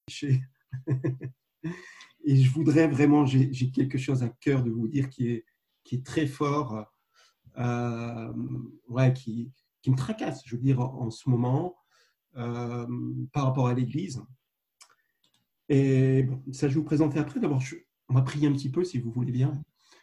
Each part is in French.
péché. Et je voudrais vraiment, j'ai quelque chose à cœur de vous dire qui est très fort, ouais, qui me tracasse, je veux dire, en ce moment, par rapport à l'Église. Et bon, ça, je vais vous présenter après. D'abord, on va prier un petit peu, si vous voulez bien.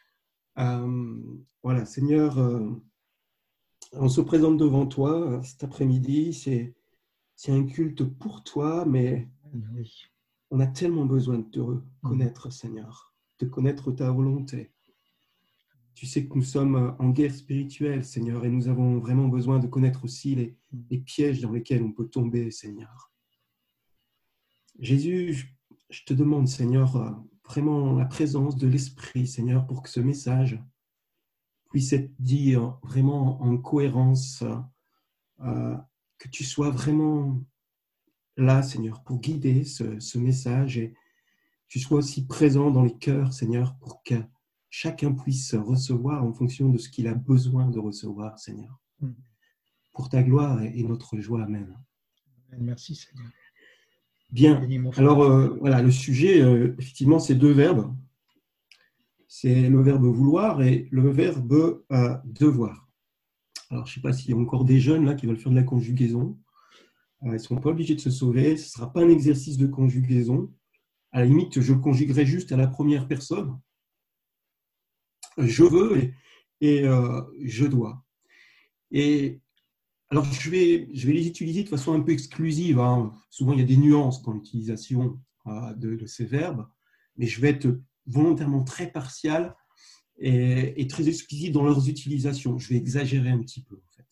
Voilà, Seigneur, on se présente devant toi cet après-midi. C'est un culte pour toi, mais Oui. on a tellement besoin de te connaître, Seigneur, de connaître ta volonté. Tu sais que nous sommes en guerre spirituelle, Seigneur, et nous avons vraiment besoin de connaître aussi les pièges dans lesquels on peut tomber, Seigneur. Jésus, je te demande, Seigneur, vraiment la présence de l'Esprit, Seigneur, pour que ce message puisse être dit vraiment en cohérence, que tu sois vraiment là, Seigneur, pour guider ce message et tu sois aussi présent dans les cœurs, Seigneur, pour que chacun puisse recevoir en fonction de ce qu'il a besoin de recevoir, Seigneur. Pour ta gloire et notre joie. Amen. Merci, Seigneur. Bien. Alors, voilà, le sujet, effectivement, c'est deux verbes. C'est le verbe vouloir et le verbe devoir. Alors, je ne sais pas s'il y a encore des jeunes là qui veulent faire de la conjugaison. Ils ne sont pas obligés de se sauver. Ce ne sera pas un exercice de conjugaison. À la limite, je conjuguerai juste à la première personne. Je veux et je dois. Et alors, je vais les utiliser de façon un peu exclusive. Hein. Souvent, il y a des nuances dans l'utilisation de ces verbes, mais je vais être volontairement très partial et très exclusif dans leurs utilisations. Je vais exagérer un petit peu, en fait.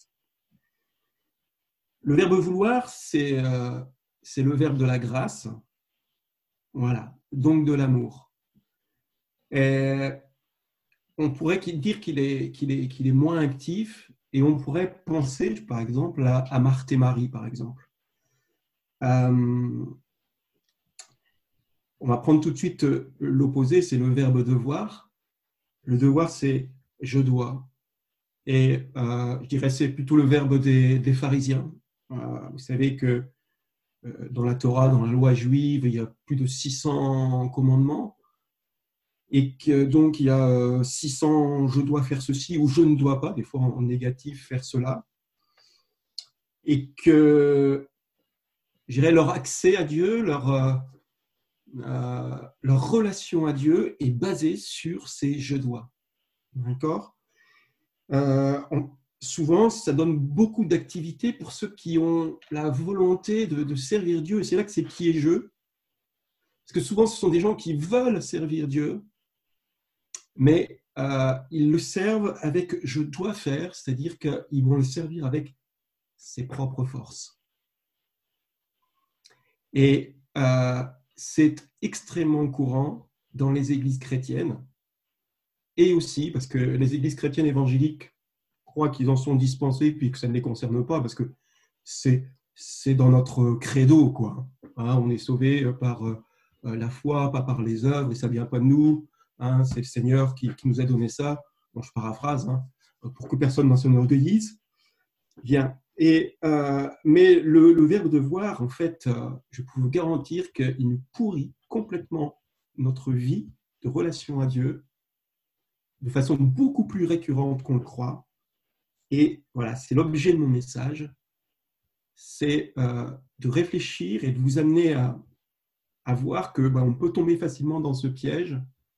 Le verbe vouloir, c'est le verbe de la grâce, voilà, donc de l'amour. Et on pourrait dire qu'il est moins actif et on pourrait penser, par exemple, à Marthe et Marie, par exemple. On va prendre tout de suite l'opposé, c'est le verbe devoir. Le devoir, c'est je dois. Et je dirais c'est plutôt le verbe des pharisiens. Vous savez que dans la Torah, dans la loi juive, il y a plus de 600 commandements. Et que, donc, il y a 600 je dois faire ceci ou je ne dois pas, des fois en négatif, faire cela. Et que, je dirais, leur accès à Dieu, leur relation à Dieu est basée sur ces je dois. D'accord ? Souvent, ça donne beaucoup d'activité pour ceux qui ont la volonté de servir Dieu. Et c'est là que c'est piégeux. Parce que souvent, ce sont des gens qui veulent servir Dieu, mais ils le servent avec « je dois faire », c'est-à-dire qu'ils vont le servir avec ses propres forces. Et c'est extrêmement courant dans les églises chrétiennes, et aussi parce que les églises chrétiennes évangéliques croient qu'ils en sont dispensés, puis que ça ne les concerne pas, parce que c'est dans notre credo, quoi. Hein, on est sauvé par la foi, pas par les œuvres, et ça ne vient pas de nous. Hein, c'est le Seigneur qui nous a donné ça. Bon, je paraphrase, hein, pour que personne ne s'enorgueillisse. Bien. Mais le verbe devoir, en fait, je peux vous garantir qu'il nous pourrit complètement notre vie de relation à Dieu de façon beaucoup plus récurrente qu'on le croit. Et voilà, c'est l'objet de mon message, c'est de réfléchir et de vous amener à voir que on peut tomber facilement dans ce piège.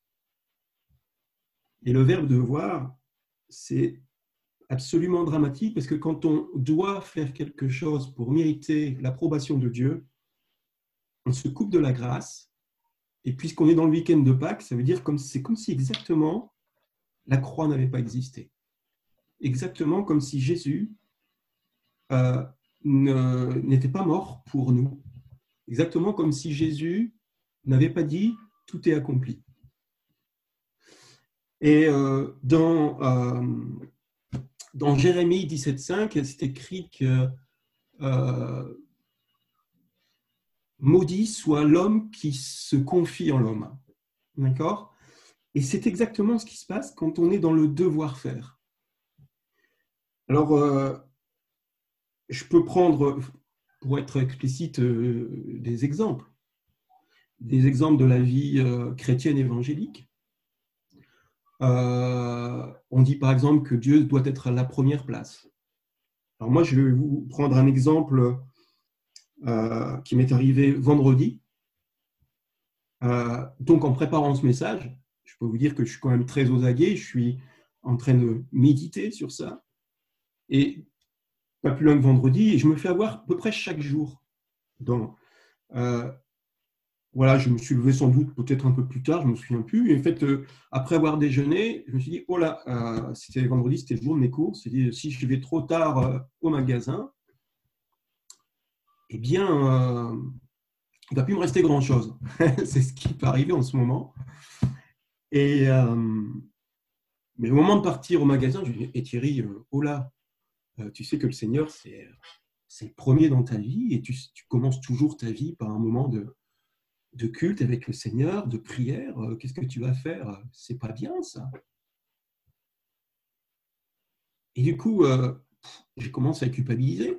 Et le verbe devoir, c'est absolument dramatique parce que quand on doit faire quelque chose pour mériter l'approbation de Dieu, on se coupe de la grâce. Et puisqu'on est dans le week-end de Pâques, ça veut dire c'est comme si exactement la croix n'avait pas existé. Exactement comme si Jésus n'était pas mort pour nous. Exactement comme si Jésus n'avait pas dit « tout est accompli ». Et dans Jérémie 17,5, c'est écrit que maudit soit l'homme qui se confie en l'homme. D'accord ? Et c'est exactement ce qui se passe quand on est dans le devoir-faire. Alors, je peux prendre, pour être explicite, des exemples. des exemples de la vie chrétienne évangélique. On dit par exemple que Dieu doit être à la première place. Alors moi, je vais vous prendre un exemple qui m'est arrivé vendredi. Donc, en préparant ce message, je peux vous dire que je suis quand même très aux aguets. Je suis en train de méditer sur ça. Et pas plus loin que vendredi, et je me fais avoir à peu près chaque jour. Donc, voilà, je me suis levé sans doute peut-être un peu plus tard, je ne me souviens plus. Et en fait, après avoir déjeuné, je me suis dit, oh là, c'était vendredi, c'était le jour de mes courses. J'ai dit, si je vais trop tard au magasin, eh bien, il ne va plus me rester grand-chose. C'est ce qui peut arriver en ce moment. Et, mais au moment de partir au magasin, je dis, et Thierry, oh là, tu sais que le Seigneur, c'est le premier dans ta vie, et tu commences toujours ta vie par un moment de culte avec le Seigneur, de prière. Qu'est-ce que tu vas faire? C'est pas bien, ça. Et du coup, j'ai commencé à culpabiliser.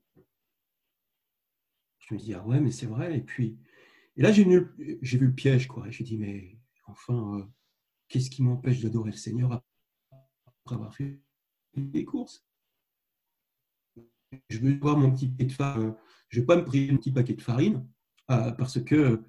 Je me dis, ah ouais, mais c'est vrai. Et là, j'ai vu le piège, quoi. J'ai dit, mais enfin, qu'est-ce qui m'empêche d'adorer le Seigneur après avoir fait les courses? Je veux voir mon petit paquet de farine. Je ne vais pas me priver un petit paquet de farine parce que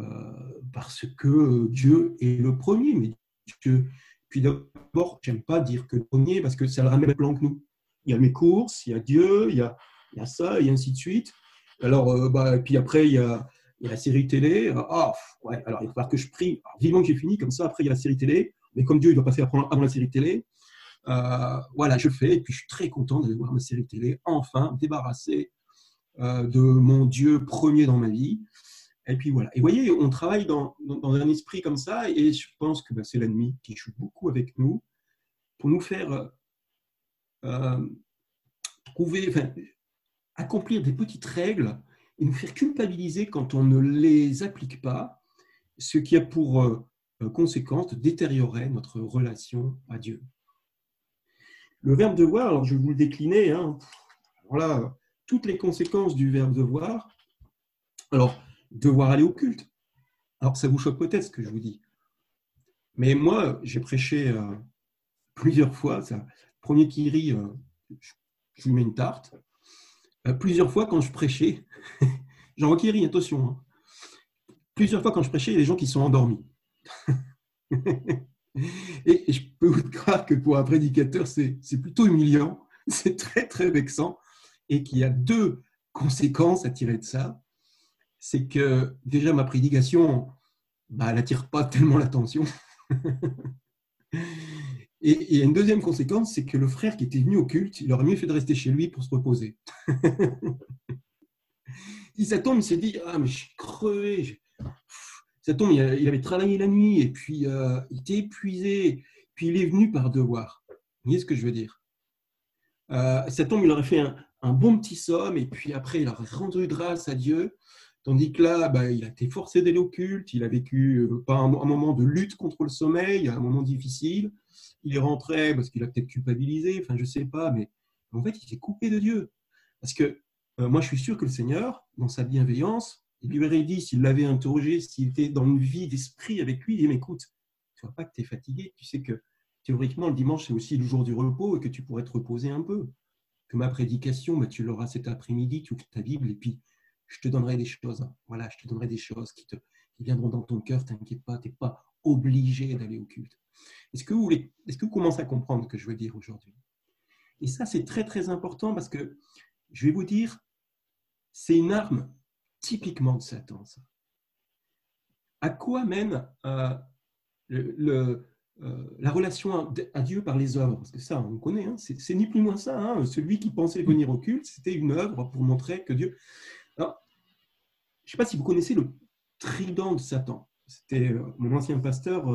Dieu est le premier. Mais puis d'abord, j'aime pas dire que le premier parce que ça le ramène le même plan que nous. Il y a mes courses, il y a Dieu, il y a ça, et ainsi de suite. Alors, et puis après, il y a la série télé. Ouais, alors il va falloir que je prie. Alors, vivement que j'ai fini, comme ça, après, il y a la série télé. Mais comme Dieu, il doit passer avant la série télé. Voilà, je fais. Et puis, je suis très content d'aller voir ma série télé, enfin, débarrassé de mon Dieu premier dans ma vie. Et puis voilà. Et vous voyez, on travaille dans un esprit comme ça, et je pense que c'est l'ennemi qui joue beaucoup avec nous pour nous faire accomplir des petites règles et nous faire culpabiliser quand on ne les applique pas, ce qui a pour conséquence de détériorer notre relation à Dieu. Le verbe devoir, alors je vais vous le décliner, voilà, toutes les conséquences du verbe devoir. Alors, devoir aller au culte. Alors, ça vous choque peut-être ce que je vous dis. Mais moi, j'ai prêché plusieurs fois. Le premier qui rit, je lui mets une tarte. Plusieurs fois, quand je prêchais, Jean qui rit, attention. Plusieurs fois, quand je prêchais, il y a des gens qui sont endormis. Et je peux vous croire que pour un prédicateur, c'est plutôt humiliant. C'est très, très vexant. Et qu'il y a deux conséquences à tirer de ça. C'est que déjà, ma prédication, elle n'attire pas tellement l'attention. Et il y a une deuxième conséquence, c'est que le frère qui était venu au culte, il aurait mieux fait de rester chez lui pour se reposer. Si ça tombe, il s'est dit, ah mais je suis crevé. Ça tombe, il avait travaillé la nuit et puis il était épuisé. Puis il est venu par devoir. Vous voyez ce que je veux dire? Ça tombe, il aurait fait un bon petit somme et puis après il aurait rendu grâce à Dieu. Tandis que là, il a été forcé d'aller au culte, il a vécu un moment de lutte contre le sommeil, un moment difficile. Il est rentré parce qu'il a peut-être culpabilisé, enfin je ne sais pas, mais en fait il s'est coupé de Dieu. Parce que moi je suis sûr que le Seigneur, dans sa bienveillance, il lui aurait dit, s'il l'avait interrogé, s'il était dans une vie d'esprit avec lui, il dit, mais écoute, tu ne vois pas que tu es fatigué, tu sais que théoriquement le dimanche c'est aussi le jour du repos et que tu pourrais te reposer un peu. Que ma prédication, tu l'auras cet après-midi, tu ouvres ta Bible et puis je te donnerai des choses. Voilà, je te donnerai des choses qui viendront dans ton cœur, t'inquiète pas, tu n'es pas obligé d'aller au culte. Est-ce que vous commencez à comprendre ce que je veux dire aujourd'hui? Et ça, c'est très, très important parce que, je vais vous dire, c'est une arme typiquement de Satan, ça. À quoi mène la relation à Dieu par les œuvres? Parce que ça, on connaît, c'est ni plus ni moins ça. Celui qui pensait venir au culte, c'était une œuvre pour montrer que Dieu... Alors, je ne sais pas si vous connaissez le trident de Satan. C'était mon ancien pasteur,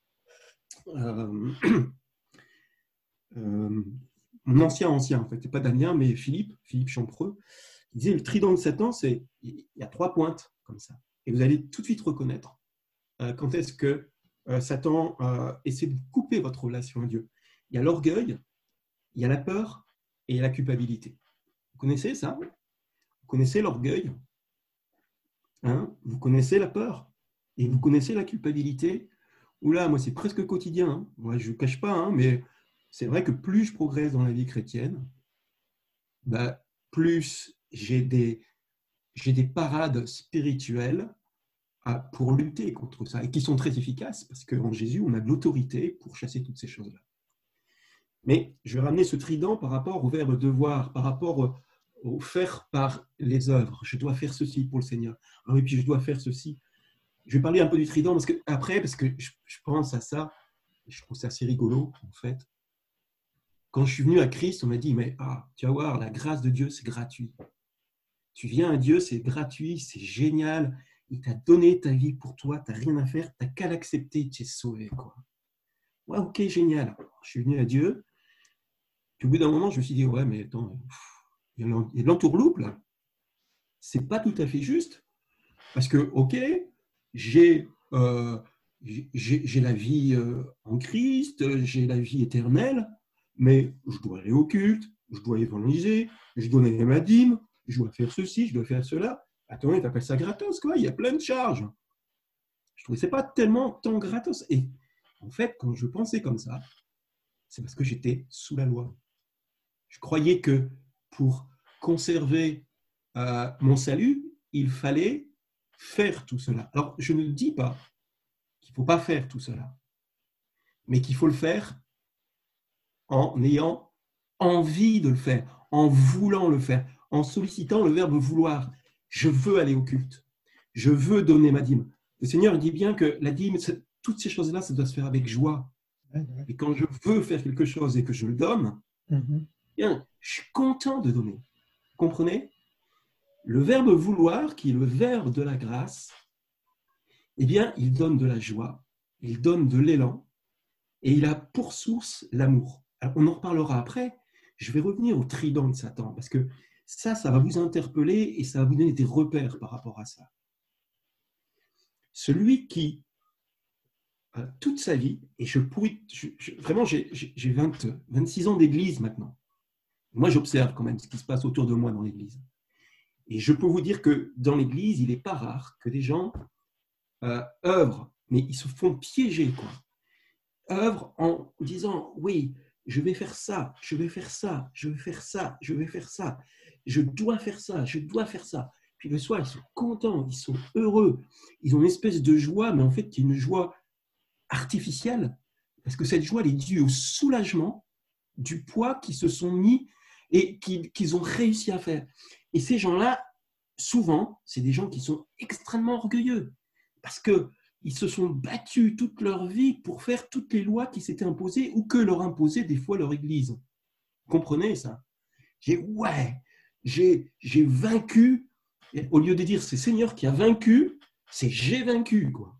mon ancien, en fait, c'est pas Damien, mais Philippe Champreux, il disait le trident de Satan, il y a 3 pointes comme ça. Et vous allez tout de suite reconnaître quand est-ce que Satan essaie de couper votre relation à Dieu. Il y a l'orgueil, il y a la peur et il y a la culpabilité. Vous connaissez ça? Vous connaissez l'orgueil? Vous connaissez la peur? Et vous connaissez la culpabilité? Oula, moi, c'est presque quotidien. Hein. Moi, je ne cache pas, hein, mais c'est vrai que plus je progresse dans la vie chrétienne, bah, plus j'ai des parades spirituelles pour lutter contre ça, et qui sont très efficaces, parce qu'en Jésus, on a de l'autorité pour chasser toutes ces choses-là. Mais je vais ramener ce trident par rapport au verbe devoir, par rapport au faire par les œuvres. Je dois faire ceci pour le Seigneur. Ah oui, puis je dois faire ceci. Je vais parler un peu du trident parce que je pense à ça, et je trouve ça assez rigolo, en fait. Quand je suis venu à Christ, on m'a dit, mais tu vas voir, la grâce de Dieu, c'est gratuit. Tu viens à Dieu, c'est gratuit, c'est génial. Il t'a donné ta vie pour toi, tu n'as rien à faire, tu n'as qu'à l'accepter, tu es sauvé. Quoi. Ouais, ok, génial. Je suis venu à Dieu. Puis au bout d'un moment, je me suis dit, ouais, mais attends, il y a de l'entourloupe là. C'est pas tout à fait juste. Parce que, ok, j'ai la vie en Christ, j'ai la vie éternelle, mais je dois aller au culte, je dois évangéliser, je dois donner ma dîme, je dois faire ceci, je dois faire cela. Attends, tu appelles ça gratos, quoi. Il y a plein de charges. Je trouvais que ce n'est pas tellement tant gratos. Et en fait, quand je pensais comme ça, c'est parce que j'étais sous la loi. Je croyais que pour conserver mon salut, il fallait faire tout cela. Alors, je ne dis pas qu'il ne faut pas faire tout cela, mais qu'il faut le faire en ayant envie de le faire, en voulant le faire, en sollicitant le verbe vouloir. Je veux aller au culte, je veux donner ma dîme. Le Seigneur dit bien que la dîme, toutes ces choses-là, ça doit se faire avec joie. Et quand je veux faire quelque chose et que je le donne, bien, je suis content de donner. Vous comprenez? Le verbe vouloir, qui est le verbe de la grâce, eh bien, il donne de la joie, il donne de l'élan, et il a pour source l'amour. Alors, on en reparlera après. Je vais revenir au trident de Satan, parce que ça va vous interpeller et ça va vous donner des repères par rapport à ça. Celui qui, toute sa vie, et vraiment, j'ai 26 ans d'église maintenant. Moi, j'observe quand même ce qui se passe autour de moi dans l'église. Et je peux vous dire que dans l'église, il n'est pas rare que des gens œuvrent, mais ils se font piéger, quoi. Œuvrent en disant, oui, je vais faire ça, je vais faire ça, je vais faire ça, je vais faire ça, je dois faire ça, je dois faire ça. Puis le soir, ils sont contents, ils sont heureux, ils ont une espèce de joie, mais en fait, qui est une joie artificielle, parce que cette joie elle est due au soulagement du poids qu'ils se sont mis et qu'ils ont réussi à faire. Et ces gens-là, souvent, c'est des gens qui sont extrêmement orgueilleux, parce qu'ils se sont battus toute leur vie pour faire toutes les lois qui s'étaient imposées ou que leur imposait des fois leur Église. Vous comprenez ça? J'ai vaincu, et au lieu de dire c'est Seigneur qui a vaincu, c'est j'ai vaincu, quoi.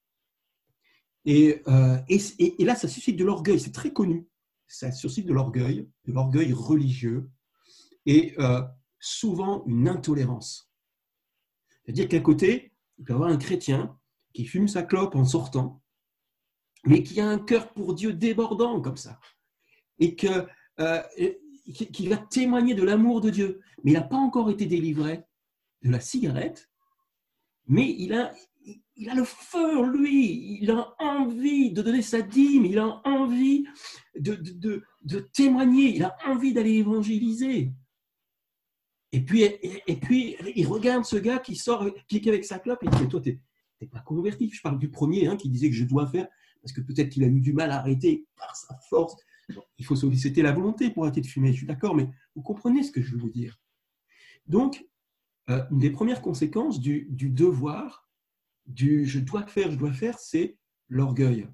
Et là, ça suscite de l'orgueil, c'est très connu. Ça suscite de l'orgueil religieux et souvent une intolérance. C'est-à-dire qu'à côté, il peut y avoir un chrétien qui fume sa clope en sortant, mais qui a un cœur pour Dieu débordant comme ça, et qui va témoigner de l'amour de Dieu. Mais il n'a pas encore été délivré de la cigarette, mais il a le feu en lui, il a envie de donner sa dîme, il a envie de témoigner, il a envie d'aller évangéliser. Et puis, il regarde ce gars qui sort, qui est avec sa clope, et il dit, toi, tu n'es pas converti. Je parle du premier qui disait que je dois faire, parce que peut-être qu'il a eu du mal à arrêter par sa force. Il faut solliciter la volonté pour arrêter de fumer, je suis d'accord, mais vous comprenez ce que je veux vous dire. Donc, une des premières conséquences du devoir, du je dois faire, c'est l'orgueil.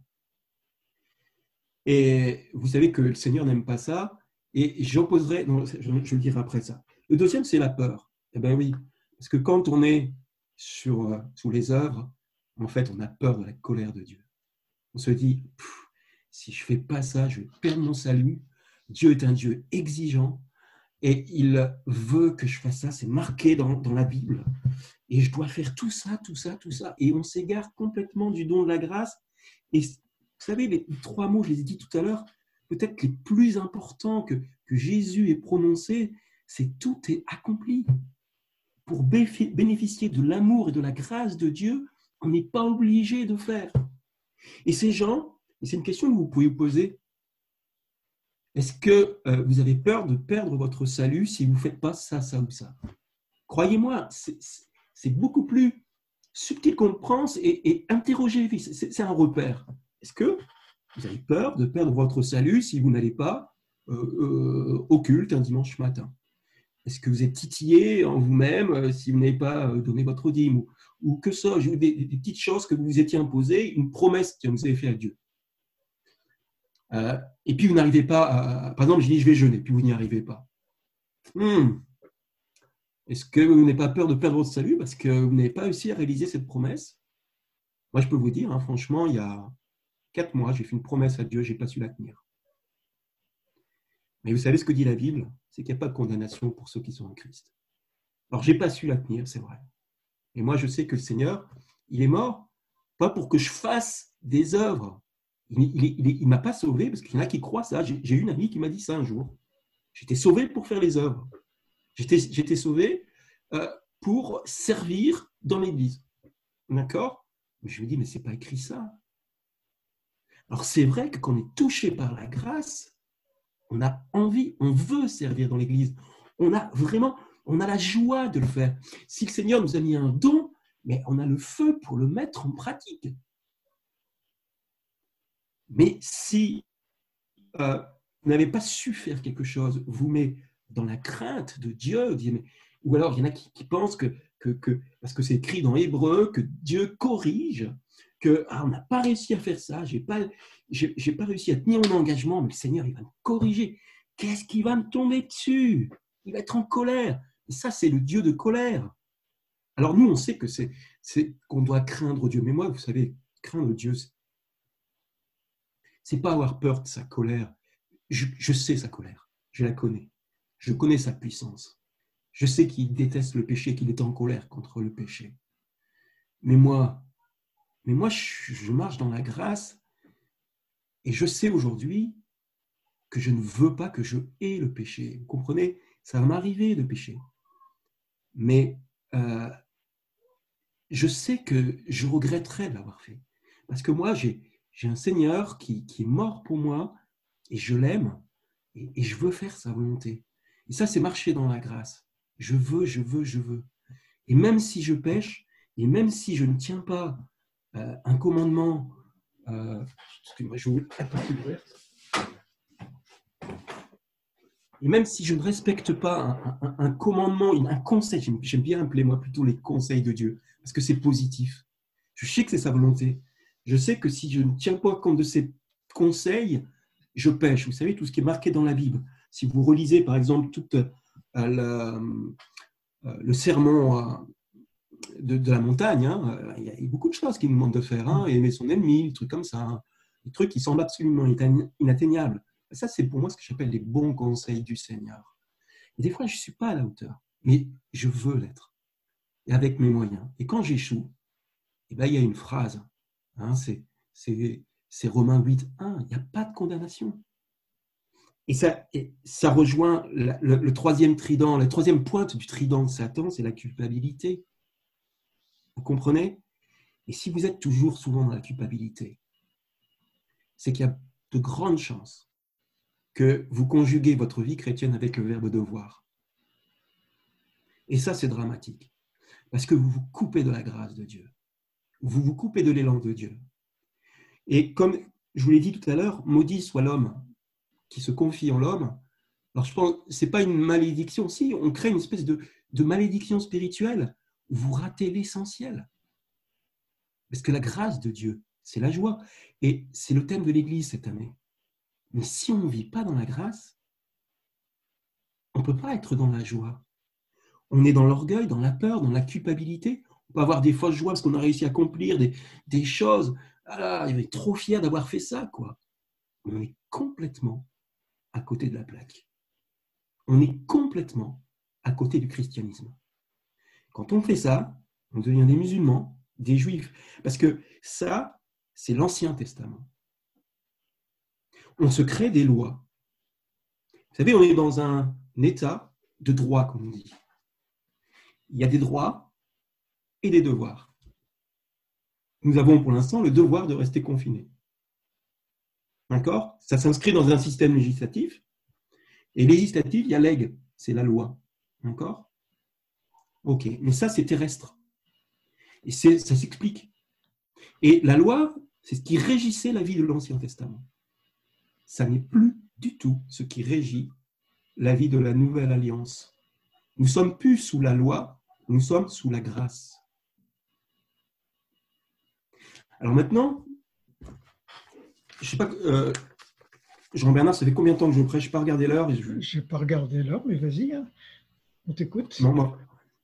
Et vous savez que le Seigneur n'aime pas ça, et j'opposerai, je le dirai après ça. Le deuxième, c'est la peur. Eh bien oui, parce que quand on est sous les œuvres, en fait, on a peur de la colère de Dieu. On se dit, si je ne fais pas ça, je vais perdre mon salut. Dieu est un Dieu exigeant et il veut que je fasse ça. C'est marqué dans la Bible. Et je dois faire tout ça, tout ça, tout ça. Et on s'égare complètement du don de la grâce. Et vous savez, les 3 mots, je les ai dit tout à l'heure, peut-être les plus importants que Jésus ait prononcés, c'est tout est accompli. Pour bénéficier de l'amour et de la grâce de Dieu, On n'est pas obligé de faire. Et ces gens, et c'est une question que vous pouvez vous poser, est-ce que vous avez peur de perdre votre salut si vous ne faites pas ça, ça ou ça? Croyez-moi, c'est beaucoup plus subtil qu'on le pense et interrogez, c'est un repère. Est-ce que vous avez peur de perdre votre salut si vous n'allez pas au culte un dimanche matin? Est-ce que vous êtes titillé en vous-même si vous n'avez pas donné votre dîme ou que sais-je, ou des petites choses que vous vous étiez imposées, une promesse que vous avez fait à Dieu? Et puis vous n'arrivez pas à… Par exemple, je dis je vais jeûner, puis vous n'y arrivez pas. Est-ce que vous n'avez pas peur de perdre votre salut parce que vous n'avez pas réussi à réaliser cette promesse? Moi, je peux vous dire, franchement, il y a 4 mois, j'ai fait une promesse à Dieu, je n'ai pas su la tenir. Mais vous savez ce que dit la Bible? C'est qu'il n'y a pas de condamnation pour ceux qui sont en Christ. Alors, je n'ai pas su la tenir, c'est vrai. Et moi, je sais que le Seigneur, il est mort, pas pour que je fasse des œuvres. Il ne m'a pas sauvé, parce qu'il y en a qui croient ça. J'ai une amie qui m'a dit ça un jour. J'étais sauvé pour faire les œuvres. J'étais sauvé pour servir dans l'Église. D'accord? Mais je me dis, mais ce n'est pas écrit ça. Alors, c'est vrai que quand on est touché par la grâce, on a envie, on veut servir dans l'Église. On a la joie de le faire. Si le Seigneur nous a mis un don, mais on a le feu pour le mettre en pratique. Mais si vous n'avez pas su faire quelque chose, vous met dans la crainte de Dieu, ou alors il y en a qui pensent que parce que c'est écrit dans Hébreu, que Dieu corrige, que on n'a pas réussi à faire ça, j'ai pas réussi à tenir mon engagement, mais le Seigneur, il va me corriger. Qu'est-ce qui va me tomber dessus? Il va être en colère. Et ça, c'est le Dieu de colère. Alors nous, on sait que c'est qu'on doit craindre Dieu. Mais moi, vous savez, craindre Dieu, c'est pas avoir peur de sa colère. Je sais sa colère. Je la connais. Je connais sa puissance. Je sais qu'il déteste le péché, qu'il est en colère contre le péché. Mais moi, je marche dans la grâce et je sais aujourd'hui que je ne veux pas que je hais le péché. Vous comprenez? Ça va m'arriver de pécher. Mais je sais que je regretterais de l'avoir fait. Parce que moi, j'ai un Seigneur qui est mort pour moi et je l'aime et je veux faire sa volonté. Et ça, c'est marcher dans la grâce. Je veux. Et même si je pêche, et même si je ne tiens pas un commandement, excusez-moi, je vais un peu plus ouverte. Et même si je ne respecte pas un commandement, un conseil, j'aime bien appeler moi plutôt les conseils de Dieu, parce que c'est positif. Je sais que c'est sa volonté. Je sais que si je ne tiens pas compte de ses conseils, je pêche. Vous savez, tout ce qui est marqué dans la Bible. Si vous relisez, par exemple, tout le sermon de la montagne, il y a beaucoup de choses qu'il nous demande de faire. Aimer son ennemi, des trucs comme ça. Des trucs qui semblent absolument inatteignables. Ça, c'est pour moi ce que j'appelle les bons conseils du Seigneur. Et des fois, je ne suis pas à la hauteur, mais je veux l'être, et avec mes moyens. Et quand j'échoue, il y a une phrase, c'est Romains 8:1, il n'y a pas de condamnation. Et ça rejoint le troisième trident, la troisième pointe du trident de Satan, c'est la culpabilité. Vous comprenez? Et si vous êtes toujours souvent dans la culpabilité, c'est qu'il y a de grandes chances que vous conjuguez votre vie chrétienne avec le verbe devoir. Et ça, c'est dramatique. Parce que vous vous coupez de la grâce de Dieu. Vous vous coupez de l'élan de Dieu. Et comme je vous l'ai dit tout à l'heure, maudit soit l'homme qui se confie en l'homme. Alors, je pense que ce n'est pas une malédiction. Si, on crée une espèce de malédiction spirituelle où vous ratez l'essentiel. Parce que la grâce de Dieu, c'est la joie. Et c'est le thème de l'Église cette année. Mais si on ne vit pas dans la grâce, on ne peut pas être dans la joie. On est dans l'orgueil, dans la peur, dans la culpabilité. On peut avoir des fausses joies parce qu'on a réussi à accomplir des choses. Ah là, il est trop fier d'avoir fait ça, quoi. On est complètement à côté de la plaque. On est complètement à côté du christianisme. Quand on fait ça, on devient des musulmans, des juifs. Parce que ça, c'est l'Ancien Testament. On se crée des lois. Vous savez, on est dans un état de droit, comme on dit. Il y a des droits et des devoirs. nous avons pour l'instant le devoir de rester confinés. D'accord? Ça s'inscrit dans un système législatif. Et législatif, il y a l'aigle, c'est la loi. D'accord? Ok, mais ça, c'est terrestre. Et ça s'explique. Et la loi, c'est ce qui régissait la vie de l'Ancien Testament. Ça n'est plus du tout ce qui régit la vie de la Nouvelle Alliance. Nous ne sommes plus sous la loi, nous sommes sous la grâce. Alors maintenant, je ne sais pas, Jean-Bernard, ça fait combien de temps que je prêche? Je n'ai pas regardé l'heure. Je n'ai pas regardé l'heure, mais vas-y, hein. On t'écoute. Non, moi,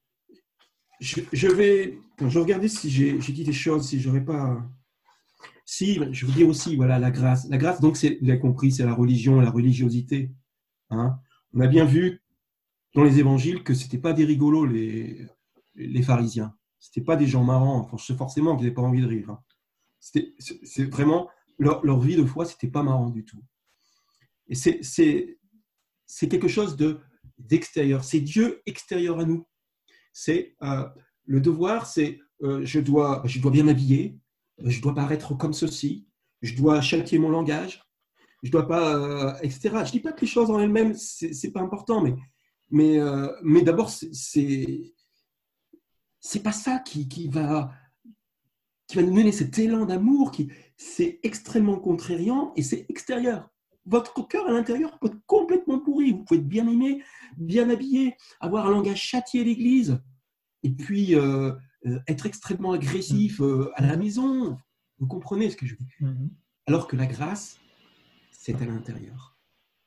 je vais regarder si j'ai dit des choses, si j'aurais pas. Si, je veux dire aussi, voilà, la grâce. La grâce, donc, vous avez compris, c'est la religion, la religiosité. Hein. On a bien vu dans les évangiles que ce n'étaient pas des rigolos, les pharisiens. Ce n'étaient pas des gens marrants. Forcément qu'ils n'avaient pas envie de rire. Hein. C'est vraiment, leur vie de foi, ce n'était pas marrant du tout. Et c'est quelque chose d'extérieur. C'est Dieu extérieur à nous. C'est le devoir, c'est je dois bien m'habiller, je dois paraître comme ceci, je dois châtier mon langage, je dois pas, etc. Je dis pas que les choses en elles-mêmes c'est pas important, mais d'abord c'est pas ça qui va nous donner cet élan d'amour c'est extrêmement contrariant et c'est extérieur. Votre cœur à l'intérieur peut être complètement pourri. Vous pouvez être bien aimé, bien habillé, avoir un langage châtié à l'église, et puis être extrêmement agressif à la maison. Vous comprenez ce que je veux dire? Alors que la grâce, c'est à l'intérieur.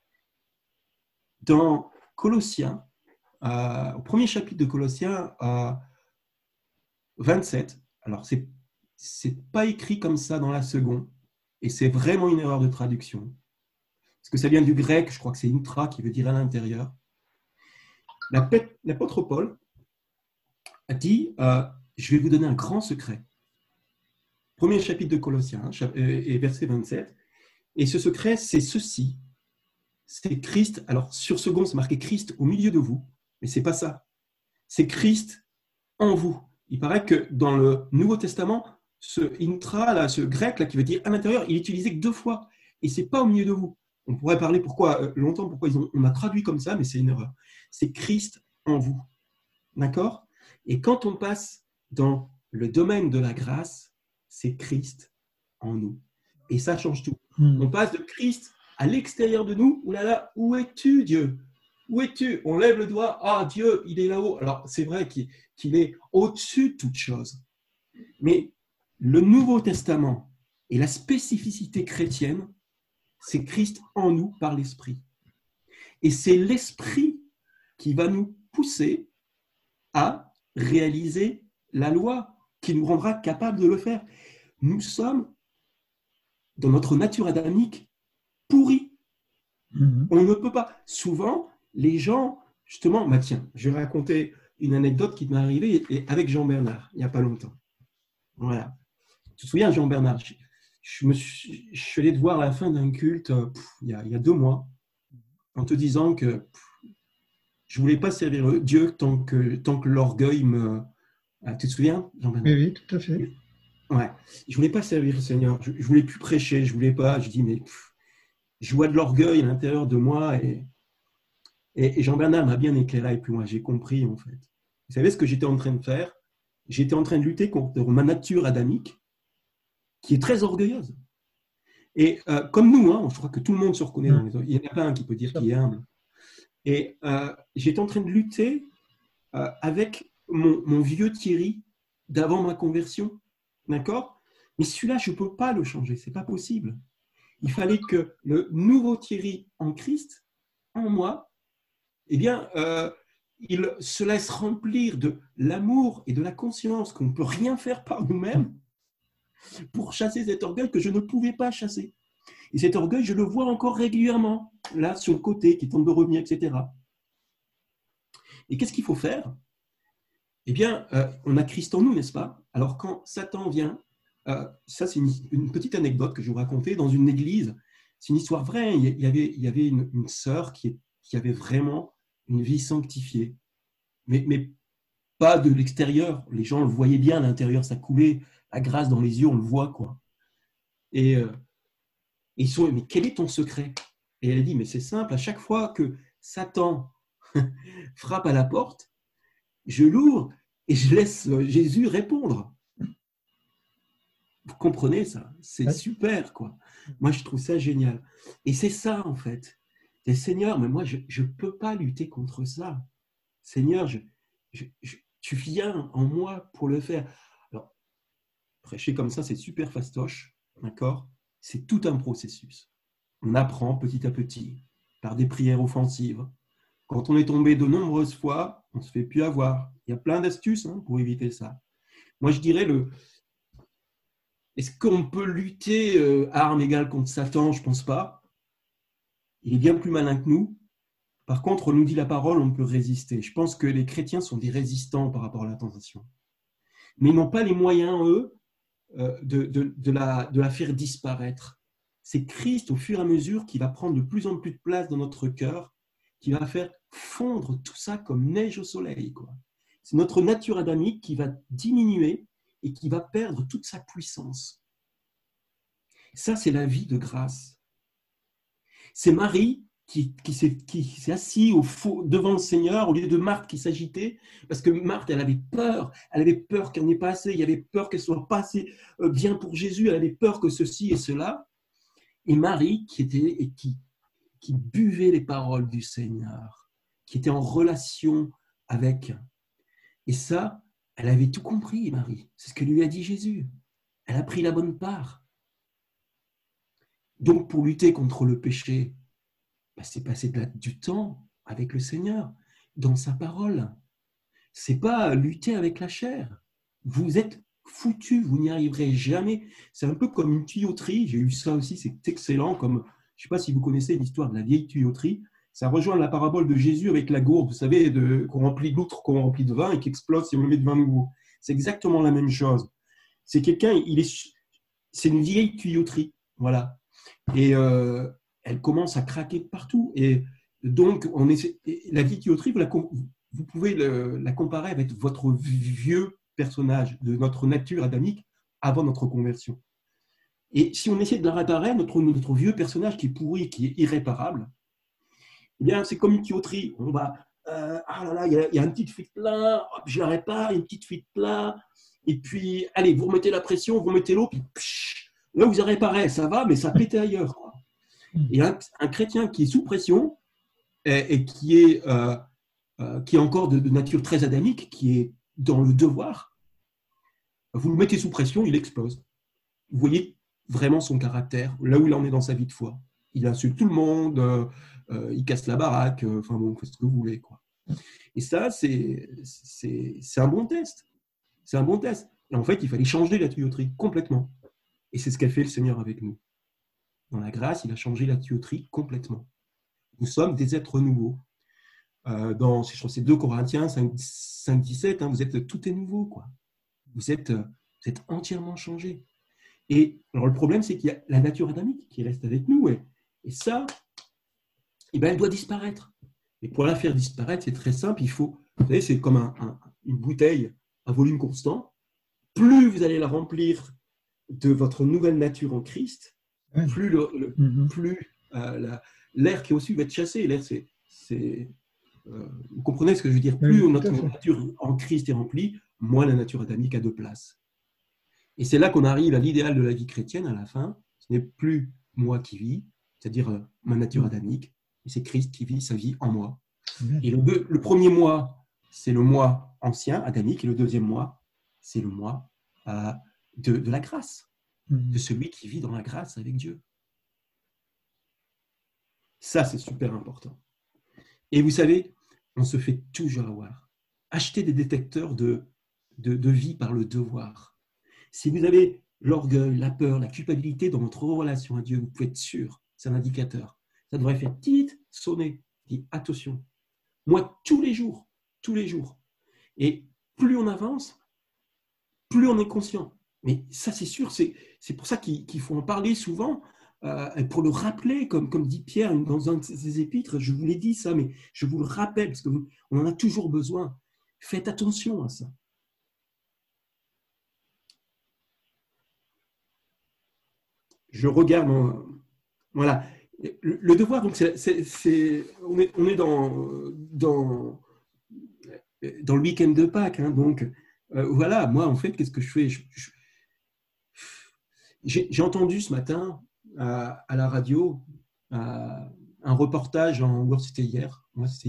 Dans Colossiens, au premier chapitre de Colossiens 27, alors c'est pas écrit comme ça dans la seconde, et c'est vraiment une erreur de traduction. Parce que ça vient du grec, je crois que c'est intra qui veut dire à l'intérieur. L'apôtre Paul a dit je vais vous donner un grand secret. Premier chapitre de Colossiens, et verset 27. Et ce secret, c'est ceci. C'est Christ. Alors, sur second, c'est marqué Christ au milieu de vous, mais ce n'est pas ça. C'est Christ en vous. Il paraît que dans le Nouveau Testament, ce intra, là, ce grec là, qui veut dire à l'intérieur, il est utilisé que 2 fois. Et ce n'est pas au milieu de vous. On pourrait parler longtemps pourquoi on a traduit comme ça, mais c'est une erreur. C'est Christ en vous. D'accord? Et quand on passe dans le domaine de la grâce, c'est Christ en nous. Et ça change tout. On passe de Christ à l'extérieur de nous. Ouh là là, où es-tu, Dieu? Où es-tu? On lève le doigt. Ah, Dieu, il est là-haut. Alors, c'est vrai qu'il est au-dessus de toute chose. Mais le Nouveau Testament et la spécificité chrétienne, c'est Christ en nous par l'Esprit. Et c'est l'Esprit qui va nous pousser à réaliser la loi, qui nous rendra capables de le faire. Nous sommes, dans notre nature adamique, pourris. On ne peut pas. Souvent, les gens, justement, tiens, je vais raconter une anecdote qui m'est arrivée avec Jean-Bernard, il n'y a pas longtemps. Voilà. Tu te souviens, Jean-Bernard, je suis allé te voir à la fin d'un culte il y a 2 mois, en te disant que je ne voulais pas servir Dieu tant que l'orgueil me... Tu te souviens, Jean-Bernard? Oui, tout à fait. Ouais. Je ne voulais pas servir le Seigneur. Je ne voulais plus prêcher. Je ne voulais pas. Je dis, mais je vois de l'orgueil à l'intérieur de moi. Et Jean-Bernard m'a bien éclairé. Et puis moi, j'ai compris, en fait. Vous savez ce que j'étais en train de faire? J'étais en train de lutter contre ma nature adamique, qui est très orgueilleuse. Et comme nous, je crois que tout le monde se reconnaît dans les autres. Il n'y en a pas un qui peut dire qu'il est humble. Et j'étais en train de lutter avec mon vieux Thierry d'avant ma conversion. D'accord? Mais celui-là, je ne peux pas le changer. Ce n'est pas possible. Il fallait que le nouveau Thierry en Christ, en moi, eh bien, il se laisse remplir de l'amour et de la conscience qu'on ne peut rien faire par nous-mêmes pour chasser cet orgueil que je ne pouvais pas chasser. Et cet orgueil, je le vois encore régulièrement, là, sur le côté, qui tente de revenir, etc. Et qu'est-ce qu'il faut faire? Eh bien, on a Christ en nous, n'est-ce pas? Alors, quand Satan vient, ça, c'est une petite anecdote que je vous racontais dans une église. C'est une histoire vraie. Il y avait une sœur qui avait vraiment une vie sanctifiée. Mais pas de l'extérieur. Les gens le voyaient bien, à l'intérieur, ça coulait. la grâce dans les yeux, on le voit, quoi. Et ils sont, mais quel est ton secret? Et elle dit, mais c'est simple, à chaque fois que Satan frappe à la porte, je l'ouvre et je laisse Jésus répondre. Vous comprenez ça? C'est Ouais. super, quoi. Moi, je trouve ça génial. Et c'est ça, en fait. C'est Seigneur, mais moi, je ne peux pas lutter contre ça. Seigneur, tu viens en moi pour le faire. Alors, prêcher comme ça, c'est super fastoche, d'accord? C'est tout un processus. On apprend petit à petit, par des prières offensives. Quand on est tombé de nombreuses fois, on ne se fait plus avoir. Il y a plein d'astuces pour éviter ça. Moi, je dirais, est-ce qu'on peut lutter à armes égales contre Satan? Je ne pense pas. Il est bien plus malin que nous. Par contre, on nous dit la parole, on peut résister. Je pense que les chrétiens sont des résistants par rapport à la tentation. Mais ils n'ont pas les moyens, eux, de la faire disparaître. C'est Christ, au fur et à mesure, qui va prendre de plus en plus de place dans notre cœur, qui va faire fondre tout ça comme neige au soleil, quoi. C'est notre nature adamique qui va diminuer et qui va perdre toute sa puissance. Ça, c'est la vie de grâce. C'est Marie qui s'est assise devant le Seigneur au lieu de Marthe qui s'agitait, parce que Marthe, elle avait peur qu'elle n'ait pas assez, il avait peur qu'elle ne soit pas assez bien pour Jésus, elle avait peur que ceci et cela. Et Marie qui buvait les paroles du Seigneur, qui était en relation avec. Et ça, elle avait tout compris, Marie. C'est ce que lui a dit Jésus. Elle a pris la bonne part. Donc, pour lutter contre le péché, c'est passer du temps avec le Seigneur, dans sa parole. C'est pas lutter avec la chair. Vous êtes foutus, vous n'y arriverez jamais. C'est un peu comme une tuyauterie. J'ai eu ça aussi, c'est excellent. Comme, je ne sais pas si vous connaissez l'histoire de la vieille tuyauterie. Ça rejoint la parabole de Jésus avec la gourde, vous savez, qu'on remplit l'outre, qu'on remplit de vin et qui explose si on le met de vin nouveau. C'est exactement la même chose. C'est c'est une vieille tuyauterie, voilà. Et elle commence à craquer de partout. Et donc, la vieille tuyauterie, vous pouvez la comparer avec votre vieux personnage de notre nature adamique avant notre conversion. Et si on essaie de la réparer, notre vieux personnage qui est pourri, qui est irréparable, eh bien, c'est comme une tuyauterie. On va, ah là là, il y a une petite fuite là, hop, je la répare, il y a une petite fuite là, et puis, allez, vous remettez la pression, vous remettez l'eau, puis là, vous avez réparé, ça va, mais ça pétait ailleurs, quoi. Et un chrétien qui est sous pression et qui est encore de nature très adamique, qui est dans le devoir, vous le mettez sous pression, il explose. Vous voyez vraiment son caractère, là où il en est dans sa vie de foi. Il insulte tout le monde, il casse la baraque, enfin bon, faites ce que vous voulez, quoi. Et ça, c'est un bon test. C'est un bon test. Et en fait, il fallait changer la tuyauterie complètement. Et c'est ce qu'a fait le Seigneur avec nous. Dans la grâce, il a changé la tuyauterie complètement. Nous sommes des êtres nouveaux. Dans, je pense, c'est 2 Corinthiens 5, 17, vous êtes, tout est nouveau, quoi. Vous êtes entièrement changé. Et alors le problème, c'est qu'il y a la nature adamique qui reste avec nous. Et ça, elle doit disparaître. Et pour la faire disparaître, c'est très simple. Il faut, vous savez, c'est comme une bouteille à volume constant. Plus vous allez la remplir de votre nouvelle nature en Christ, plus l'air qui est au-dessus va être chassé. L'air, vous comprenez ce que je veux dire? Plus notre nature en Christ est remplie, moins la nature adamique a de place. Et c'est là qu'on arrive à l'idéal de la vie chrétienne à la fin. Ce n'est plus moi qui vis, c'est-à-dire ma nature adamique, mais c'est Christ qui vit sa vie en moi. Et le premier moi, c'est le moi ancien, adamique, et le deuxième moi, c'est le moi de la grâce, de celui qui vit dans la grâce avec Dieu. Ça, c'est super important. Et vous savez, on se fait toujours avoir. Achetez des détecteurs de vie par le devoir. Si vous avez l'orgueil, la peur, la culpabilité dans votre relation à Dieu, vous pouvez être sûr, c'est un indicateur. Ça devrait faire sonner. Dit attention. Moi, tous les jours. Et plus on avance, plus on est conscient. Mais ça, c'est sûr, c'est pour ça qu'il faut en parler souvent, pour le rappeler, comme dit Pierre dans un de ses épîtres. Je vous l'ai dit ça, mais je vous le rappelle, parce qu'on en a toujours besoin. Faites attention à ça. je regarde, voilà. Le devoir, donc, on est dans le week-end de Pâques, hein, donc voilà, moi en fait, qu'est-ce que je fais? J'ai entendu ce matin à la radio un reportage c'était hier,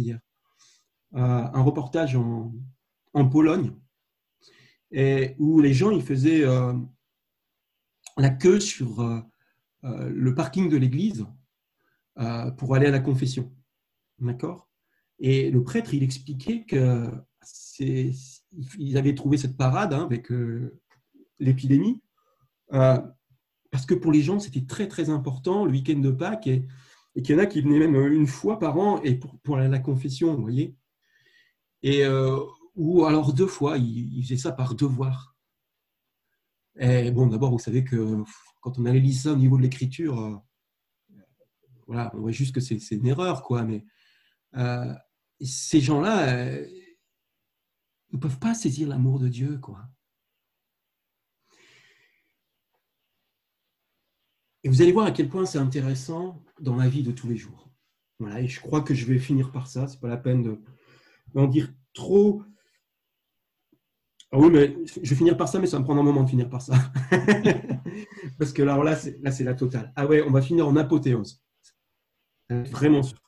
un reportage en Pologne, et où les gens ils faisaient la queue sur le parking de l'église pour aller à la confession. D'accord? Et le prêtre, il expliquait que ils avaient trouvé cette parade, hein, avec l'épidémie, parce que pour les gens, c'était très, très important le week-end de Pâques, et qu'il y en a qui venaient même une fois par an et pour aller à la confession, vous voyez. Et, ou alors 2 fois, ils faisaient ça par devoir. Et bon, d'abord, vous savez que quand on analyse ça au niveau de l'écriture, voilà, on voit juste que c'est une erreur, quoi. Mais ces gens-là, ils ne peuvent pas saisir l'amour de Dieu, quoi. Et vous allez voir à quel point c'est intéressant dans la vie de tous les jours. Voilà, et je crois que je vais finir par ça. C'est pas la peine d'en dire trop. Ah oui, mais je vais finir par ça, mais ça va me prendre un moment de finir par ça. Parce que là, c'est la totale. Ah ouais, on va finir en apothéose. Vraiment sûr.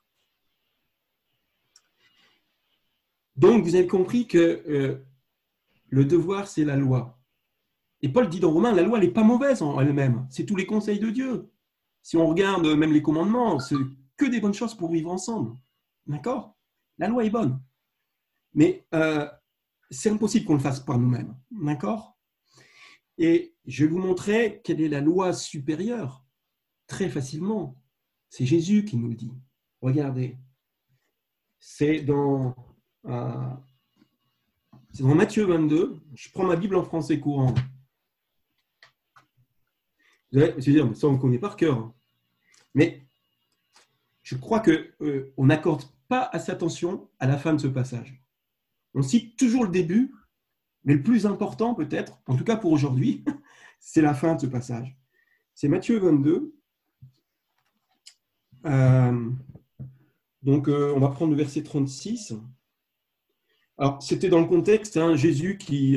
Donc, vous avez compris que le devoir, c'est la loi. Et Paul dit dans Romains, la loi, elle n'est pas mauvaise en elle-même. C'est tous les conseils de Dieu. Si on regarde même les commandements, c'est que des bonnes choses pour vivre ensemble. D'accord? La loi est bonne. Mais c'est impossible qu'on le fasse par nous-mêmes. D'accord? Et je vais vous montrer quelle est la loi supérieure. Très facilement. C'est Jésus qui nous le dit. Regardez. C'est dans Matthieu 22. Je prends ma Bible en français courant. Je veux dire, mais ça, on connaît par cœur. Hein. Mais je crois qu'on n'accorde pas assez attention à la fin de ce passage. On cite toujours le début, mais le plus important peut-être, en tout cas pour aujourd'hui, c'est la fin de ce passage. C'est Matthieu 22. Donc, on va prendre le verset 36. Alors, c'était dans le contexte, hein, Jésus qui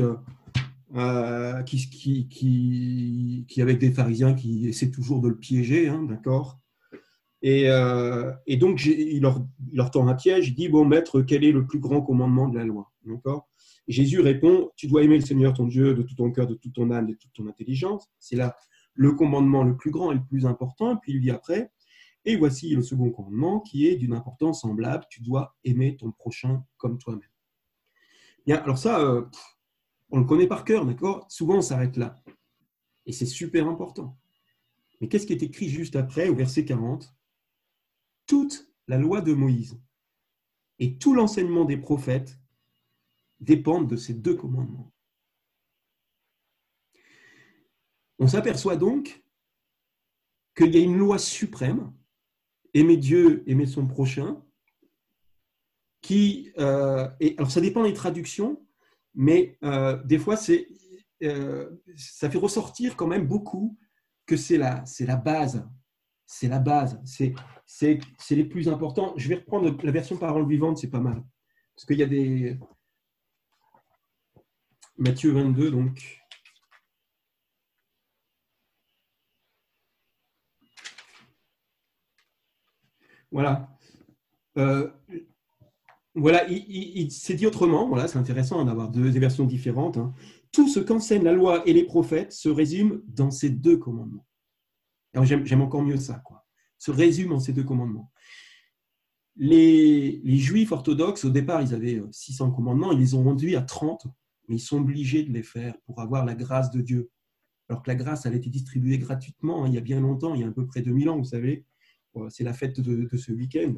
avec des pharisiens qui essaient toujours de le piéger, hein, d'accord. Et donc, il leur tend un piège, il dit, bon, maître, quel est le plus grand commandement de la loi, d'accord. Et Jésus répond, tu dois aimer le Seigneur ton Dieu de tout ton cœur, de toute ton âme, de toute ton intelligence. C'est là le commandement le plus grand et le plus important. Et puis il dit après, et voici le second commandement qui est d'une importance semblable, tu dois aimer ton prochain comme toi-même. Bien, alors ça, on le connaît par cœur, d'accord. Souvent, on s'arrête là. Et c'est super important. Mais qu'est-ce qui est écrit juste après, au verset 40 ? Toute la loi de Moïse et tout l'enseignement des prophètes dépendent de ces 2 commandements. On s'aperçoit donc qu'il y a une loi suprême, aimer Dieu, aimer son prochain, alors ça dépend des traductions, mais des fois, ça fait ressortir quand même beaucoup que c'est la base. C'est la base. C'est les plus importants. Je vais reprendre la version parole vivante, c'est pas mal. Parce qu'il y a des... Matthieu 22, donc... Voilà. Voilà, il s'est dit autrement. Voilà, c'est intéressant d'avoir 2 versions différentes. Hein. Tout ce qu'enseignent la loi et les prophètes se résume dans ces 2 commandements. Alors, j'aime encore mieux ça, quoi. Se résume en ces 2 commandements. Les Juifs orthodoxes, au départ, ils avaient 600 commandements. Ils les ont réduits à 30, mais ils sont obligés de les faire pour avoir la grâce de Dieu. Alors que la grâce, elle a été distribuée gratuitement, hein, il y a bien longtemps, il y a à peu près 2000 ans, vous savez. C'est la fête de ce week-end.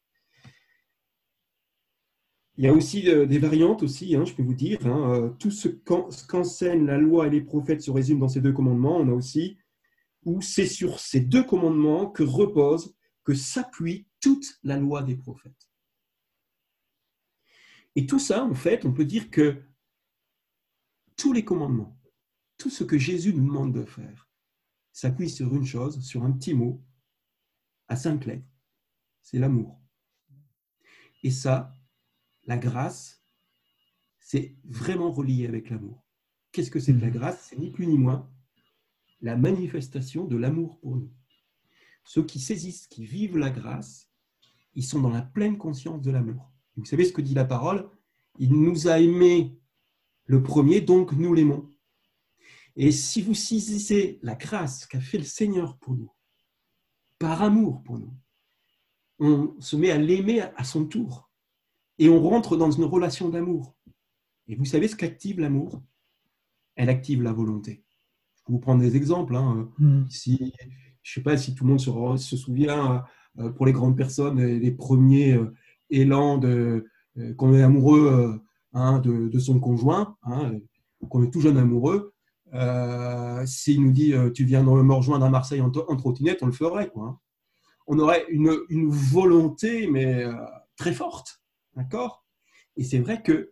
Il y a aussi des variantes aussi, hein, je peux vous dire. Hein, tout ce qu'enseignent la loi et les prophètes se résume dans ces 2 commandements. On a aussi où c'est sur ces 2 commandements que repose, que s'appuie toute la loi des prophètes. Et tout ça, en fait, on peut dire que tous les commandements, tout ce que Jésus nous demande de faire, s'appuie sur une chose, sur un petit mot, à 5 lettres. C'est l'amour. Et ça, la grâce, c'est vraiment relié avec l'amour. Qu'est-ce que c'est que la grâce? C'est ni plus ni moins la manifestation de l'amour pour nous. Ceux qui saisissent, qui vivent la grâce, ils sont dans la pleine conscience de l'amour. Vous savez ce que dit la parole? Il nous a aimés le premier, donc nous l'aimons. Et si vous saisissez la grâce qu'a fait le Seigneur pour nous, par amour pour nous, on se met à l'aimer à son tour. Et on rentre dans une relation d'amour. Et vous savez ce qu'active l'amour? Elle active la volonté. Je peux vous prendre des exemples. Si, je ne sais pas si tout le monde se souvient, pour les grandes personnes, les premiers élans qu'on est amoureux de son conjoint, qu'on est tout jeune amoureux. S'il nous dit tu viens me rejoindre à Marseille en trottinette, on le ferait, quoi. On aurait une volonté, mais très forte, d'accord? Et c'est vrai que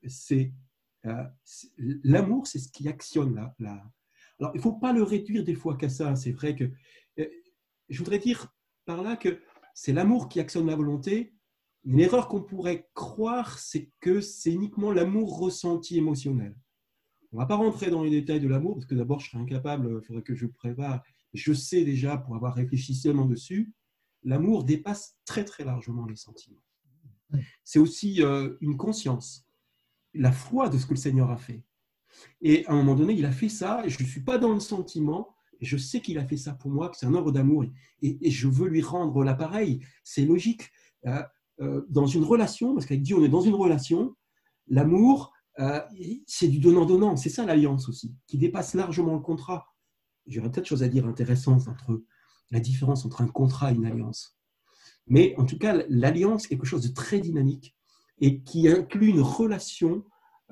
l'amour, c'est ce qui actionne la. Alors, il ne faut pas le réduire des fois qu'à ça. C'est vrai que je voudrais dire par là que c'est l'amour qui actionne la volonté. Une erreur qu'on pourrait croire, c'est que c'est uniquement l'amour ressenti émotionnel. On ne va pas rentrer dans les détails de l'amour, parce que d'abord, je serais incapable, il faudrait que je prépare. Je sais déjà, pour avoir réfléchi seulement dessus, l'amour dépasse très, très largement les sentiments. C'est aussi une conscience, la foi de ce que le Seigneur a fait. Et à un moment donné, il a fait ça, et je ne suis pas dans le sentiment, et je sais qu'il a fait ça pour moi, que c'est un œuvre d'amour, et je veux lui rendre l'appareil. C'est logique. Dans une relation, parce qu'avec Dieu, on est dans une relation, l'amour, c'est du donnant-donnant. C'est ça l'alliance aussi, qui dépasse largement le contrat. J'aurais peut-être chose à dire intéressante entre la différence entre un contrat et une alliance. Mais en tout cas, l'alliance est quelque chose de très dynamique et qui inclut une relation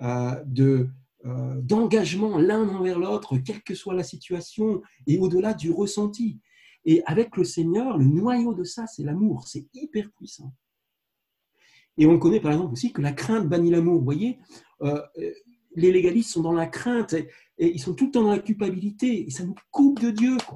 d'engagement l'un envers l'autre, quelle que soit la situation, et au-delà du ressenti. Et avec le Seigneur, le noyau de ça, c'est l'amour. C'est hyper puissant. Et on connaît par exemple aussi que la crainte bannit l'amour. Vous voyez, les légalistes sont dans la crainte et ils sont tout le temps dans la culpabilité. Et ça nous coupe de Dieu, quoi.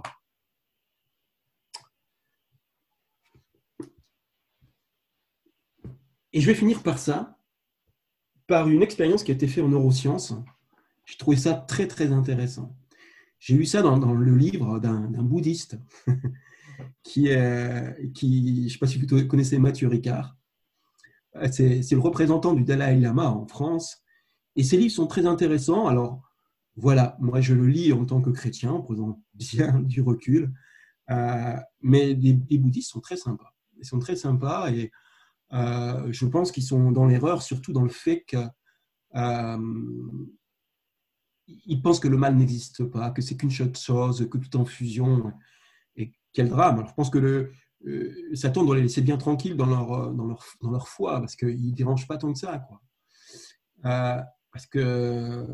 Et je vais finir par ça, par une expérience qui a été faite en neurosciences. J'ai trouvé ça très, très intéressant. J'ai lu ça dans le livre d'un bouddhiste qui, je ne sais pas si vous connaissez Mathieu Ricard. C'est le représentant du Dalai Lama en France. Et ces livres sont très intéressants. Alors, voilà, moi je le lis en tant que chrétien, en prenant bien du recul. Mais les bouddhistes sont très sympas. Ils sont très sympas et je pense qu'ils sont dans l'erreur, surtout dans le fait qu'ils pensent que le mal n'existe pas, que c'est qu'une seule chose, que tout est en fusion. Et quel drame. Alors, je pense que Satan doit les laisser bien tranquilles dans leur foi, parce qu'ils ne dérangent pas tant que ça, quoi. Parce que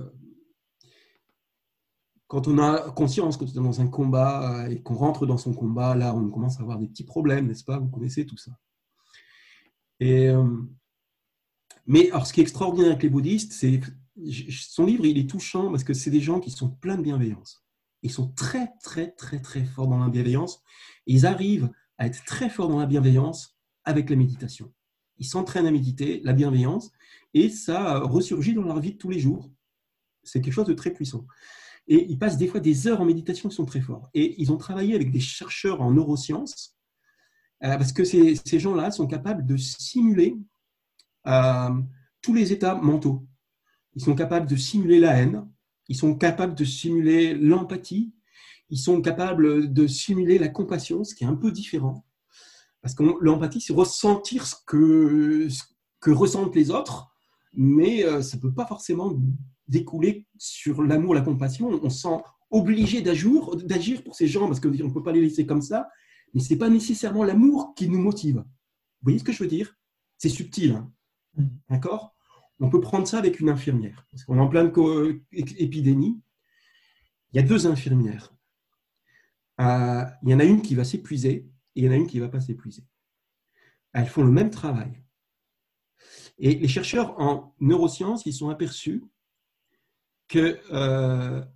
quand on a conscience, quand on est dans un combat et qu'on rentre dans son combat, là, on commence à avoir des petits problèmes, n'est-ce pas? Vous connaissez tout ça. Mais alors, ce qui est extraordinaire avec les bouddhistes, c'est son livre, il est touchant parce que c'est des gens qui sont pleins de bienveillance. Ils sont très, très, très, très forts dans la bienveillance. Et ils arrivent à être très forts dans la bienveillance avec la méditation. Ils s'entraînent à méditer, la bienveillance, et ça ressurgit dans leur vie de tous les jours. C'est quelque chose de très puissant. Et ils passent des fois des heures en méditation qui sont très forts. Et ils ont travaillé avec des chercheurs en neurosciences, parce que ces gens-là sont capables de simuler tous les états mentaux. Ils sont capables de simuler la haine, ils sont capables de simuler l'empathie, ils sont capables de simuler la compassion, ce qui est un peu différent. Parce que l'empathie, c'est ressentir ce que ressentent les autres, mais ça ne peut pas forcément découler sur l'amour, la compassion. On se sent obligé d'agir pour ces gens, parce qu'on ne peut pas les laisser comme ça, mais ce n'est pas nécessairement l'amour qui nous motive. Vous voyez ce que je veux dire? C'est subtil, hein. D'accord? On peut prendre ça avec une infirmière, parce qu'on est en pleine épidémie. Il y a 2 infirmières. Il y en a une qui va s'épuiser et il y en a une qui ne va pas s'épuiser. Elles font le même travail. Et les chercheurs en neurosciences, ils sont aperçus que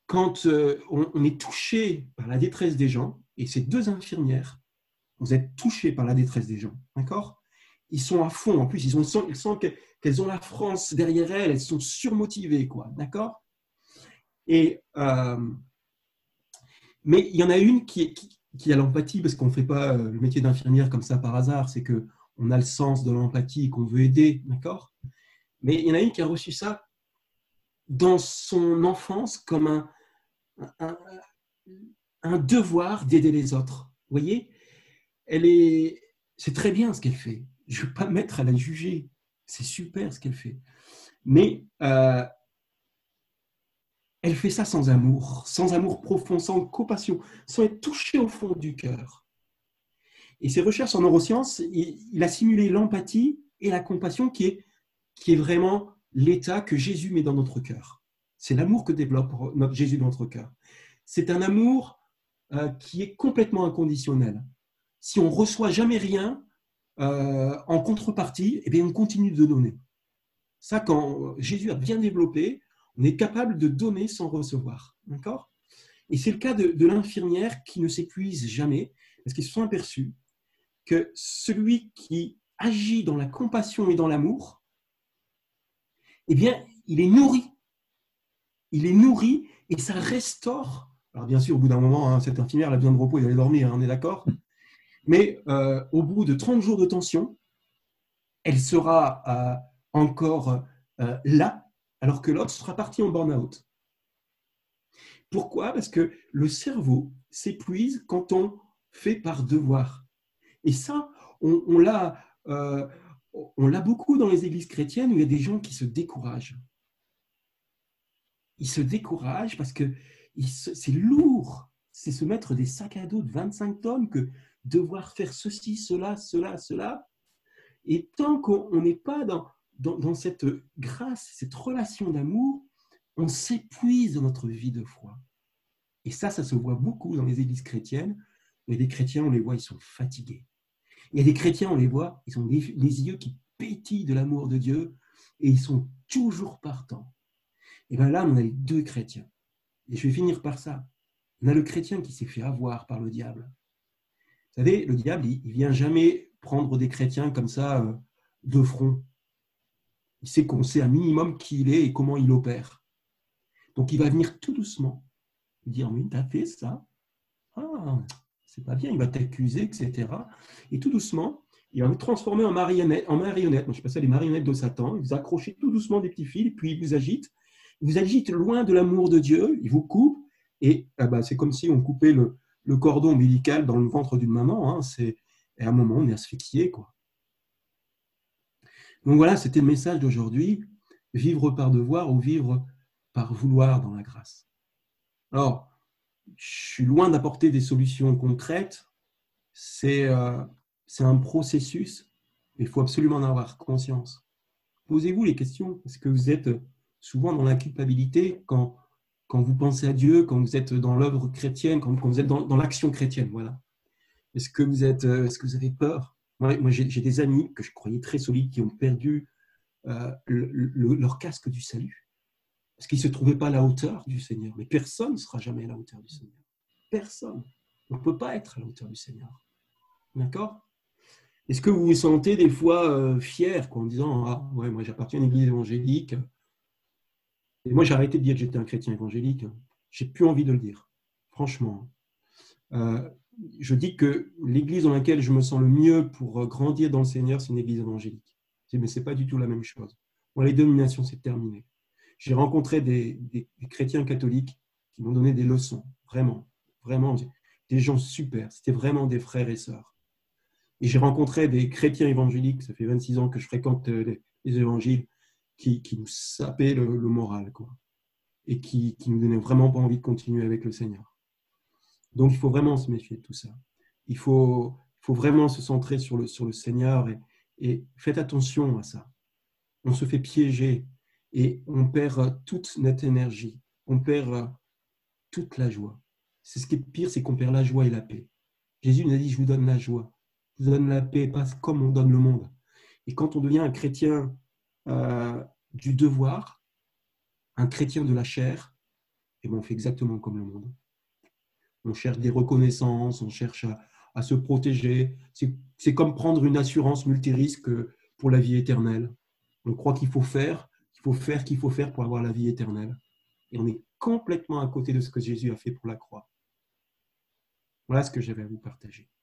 quand on est touché par la détresse des gens, et ces deux infirmières, vous êtes touchés par la détresse des gens, d'accord? Ils sont à fond, en plus, ils sentent qu'elles ont la France derrière elles, elles sont surmotivées, quoi, d'accord? Et, mais il y en a une qui a l'empathie, parce qu'on ne fait pas le métier d'infirmière comme ça par hasard, c'est qu'on a le sens de l'empathie et qu'on veut aider, d'accord? Mais il y en a une qui a reçu ça dans son enfance comme un, un devoir d'aider les autres. Vous voyez, c'est très bien ce qu'elle fait. Je ne veux pas me mettre à la juger. C'est super ce qu'elle fait. Mais elle fait ça sans amour profond, sans compassion, sans être touchée au fond du cœur. Et ses recherches en neurosciences, il a simulé l'empathie et la compassion qui est vraiment l'état que Jésus met dans notre cœur. C'est l'amour que développe notre Jésus dans notre cœur. C'est un amour qui est complètement inconditionnel. Si on ne reçoit jamais rien en contrepartie, eh bien on continue de donner. Ça, quand Jésus a bien développé, on est capable de donner sans recevoir. D'accord ? Et c'est le cas de l'infirmière qui ne s'épuise jamais, parce qu'ils se sont aperçus que celui qui agit dans la compassion et dans l'amour, eh bien, il est nourri. Il est nourri et ça restaure. Alors bien sûr, au bout d'un moment, hein, cette infirmière elle a besoin de repos, elle va aller dormir, hein, on est d'accord ? Mais au bout de 30 jours de tension, elle sera encore là, alors que l'autre sera parti en burn-out. Pourquoi ? Parce que le cerveau s'épuise quand on fait par devoir. Et ça, on l'a beaucoup dans les églises chrétiennes où il y a des gens qui se découragent. Ils se découragent parce que c'est lourd. C'est se mettre des sacs à dos de 25 tonnes que devoir faire ceci, cela, cela, cela. Et tant qu'on n'est pas dans cette grâce, cette relation d'amour, on s'épuise dans notre vie de foi. Et ça se voit beaucoup dans les églises chrétiennes. Il y a des chrétiens, on les voit, ils sont fatigués. Il y a des chrétiens, on les voit, ils ont les yeux qui pétillent de l'amour de Dieu et ils sont toujours partants. Et bien là, on a les deux chrétiens. Et je vais finir par ça. On a le chrétien qui s'est fait avoir par le diable. Vous savez, le diable, il ne vient jamais prendre des chrétiens comme ça de front. Il sait qu'on sait un minimum qui il est et comment il opère. Donc il va venir tout doucement dire, oui, tu as fait ça. Ah, c'est pas bien, il va t'accuser, etc. Et tout doucement, il va vous transformer en marionnette. Moi, je sais pas ça, les marionnettes de Satan. Il vous accroche tout doucement des petits fils, et puis il vous agite. Il vous agite loin de l'amour de Dieu, il vous coupe, et c'est comme si on coupait le cordon ombilical dans le ventre d'une maman. Hein. Et à un moment, on est asphyxié, quoi. Donc voilà, c'était le message d'aujourd'hui. Vivre par devoir ou vivre par vouloir dans la grâce. Alors, je suis loin d'apporter des solutions concrètes. C'est un processus, mais il faut absolument en avoir conscience. Posez-vous les questions. Est-ce que vous êtes souvent dans la culpabilité quand vous pensez à Dieu, quand vous êtes dans l'œuvre chrétienne, quand vous êtes dans l'action chrétienne, voilà. Est-ce que vous avez peur ? Moi, j'ai des amis que je croyais très solides qui ont perdu leur casque du salut parce qu'ils ne se trouvaient pas à la hauteur du Seigneur. Mais personne ne sera jamais à la hauteur du Seigneur. Personne. On ne peut pas être à la hauteur du Seigneur. D'accord ? Est-ce que vous vous sentez des fois fier en disant « Ah, ouais, moi j'appartiens à une église évangélique ». Et moi j'ai arrêté de dire que j'étais un chrétien évangélique. J'ai plus envie de le dire, franchement. Je dis que l'église dans laquelle je me sens le mieux pour grandir dans le Seigneur, c'est une église évangélique. Mais ce n'est pas du tout la même chose. Moi, les dominations, c'est terminé. J'ai rencontré des chrétiens catholiques qui m'ont donné des leçons, vraiment, vraiment, des gens super. C'était vraiment des frères et sœurs. Et j'ai rencontré des chrétiens évangéliques, ça fait 26 ans que je fréquente les évangiles, qui nous sapaient le moral, quoi, et qui nous donnaient vraiment pas envie de continuer avec le Seigneur. Donc, il faut vraiment se méfier de tout ça. Il faut vraiment se centrer sur le Seigneur et faites attention à ça. On se fait piéger et on perd toute notre énergie. On perd toute la joie. C'est ce qui est pire, c'est qu'on perd la joie et la paix. Jésus nous a dit, je vous donne la joie. Je vous donne la paix, pas comme on donne le monde. Et quand on devient un chrétien du devoir, un chrétien de la chair, et ben on fait exactement comme le monde. On cherche des reconnaissances, on cherche à se protéger. C'est comme prendre une assurance multirisque pour la vie éternelle. On croit qu'il faut faire, qu'il faut faire, qu'il faut faire pour avoir la vie éternelle. Et on est complètement à côté de ce que Jésus a fait pour la croix. Voilà ce que j'avais à vous partager.